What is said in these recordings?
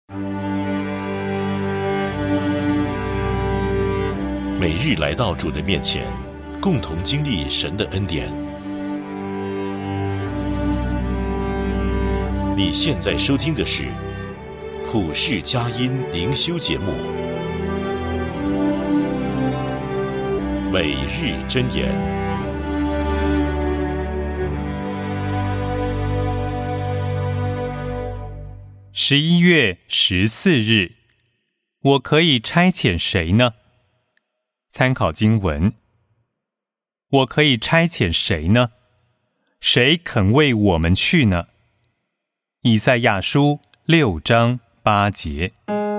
每日来到主的面前，共同经历神的恩典。你现在收听的是普世佳音灵修节目，每日箴言。 11月14日，我可以差遣谁呢？参考经文：我可以差遣谁呢？谁肯为我们去呢？以赛亚书6章8节。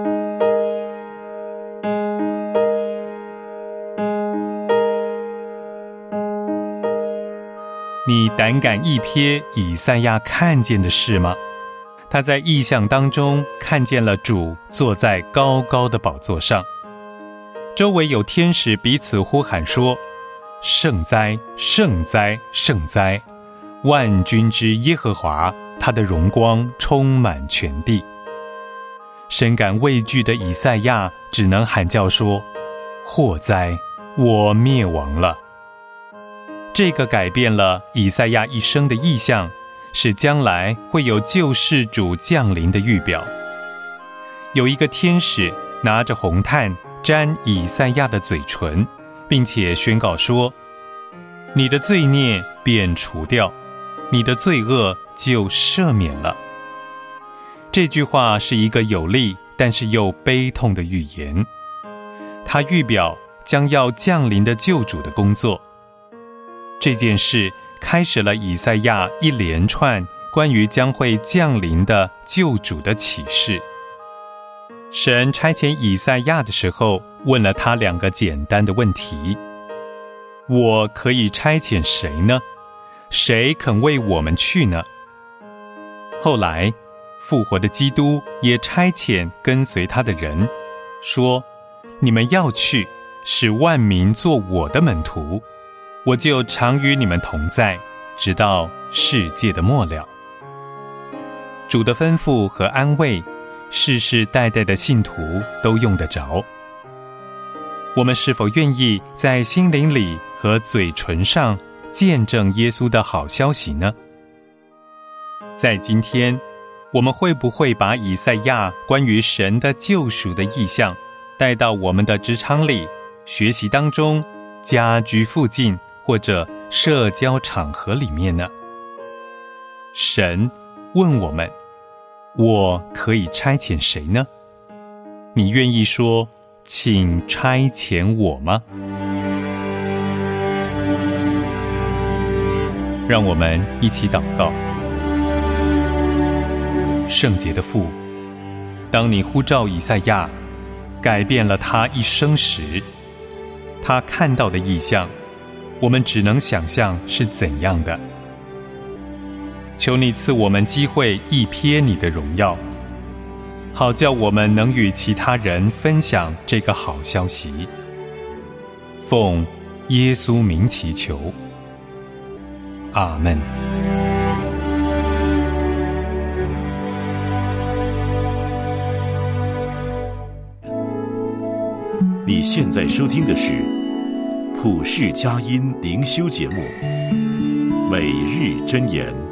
你胆敢一瞥以赛亚看见的事吗？他在异象当中看见了主坐在高高的宝座上，周围有天使彼此呼喊说：圣哉，圣哉，圣哉！万军之耶和华，他的荣光充满全地。深感畏惧的以赛亚只能喊叫说：祸哉，我灭亡了！这个改变了以赛亚一生的意象，是将来会有救世主降临的预表。有一个天使拿着红炭沾以赛亚的嘴唇，并且宣告说：你的罪孽便除掉，你的罪恶就赦免了。这句话是一个有力但是又悲痛的预言，它预表将要降临的救主的工作。这件事开始了以赛亚一连串关于将会降临的救主的启示。神差遣以赛亚的时候，问了他2个简单的问题：我可以差遣谁呢？谁肯为我们去呢？后来复活的基督也差遣跟随他的人，说：你们要去，使万民做我的门徒，我就常与你们同在，直到世界的末了。主的吩咐和安慰，世世代代的信徒都用得着。我们是否愿意在心灵里和嘴唇上见证耶稣的好消息呢？在今天，我们会不会把以赛亚关于神的救赎的意象带到我们的职场里、学习当中、家居附近或者社交场合里面呢？神问我们：我可以差遣谁呢？你愿意说请差遣我吗？让我们一起祷告。圣洁的父，当你呼召以赛亚，改变了他一生时，他看到的异象，我们只能想象是怎样的。求你赐我们机会一瞥你的荣耀，好叫我们能与其他人分享这个好消息。奉耶稣名祈求，阿们。 你现在收听的是普世佳音灵修节目，每日箴言。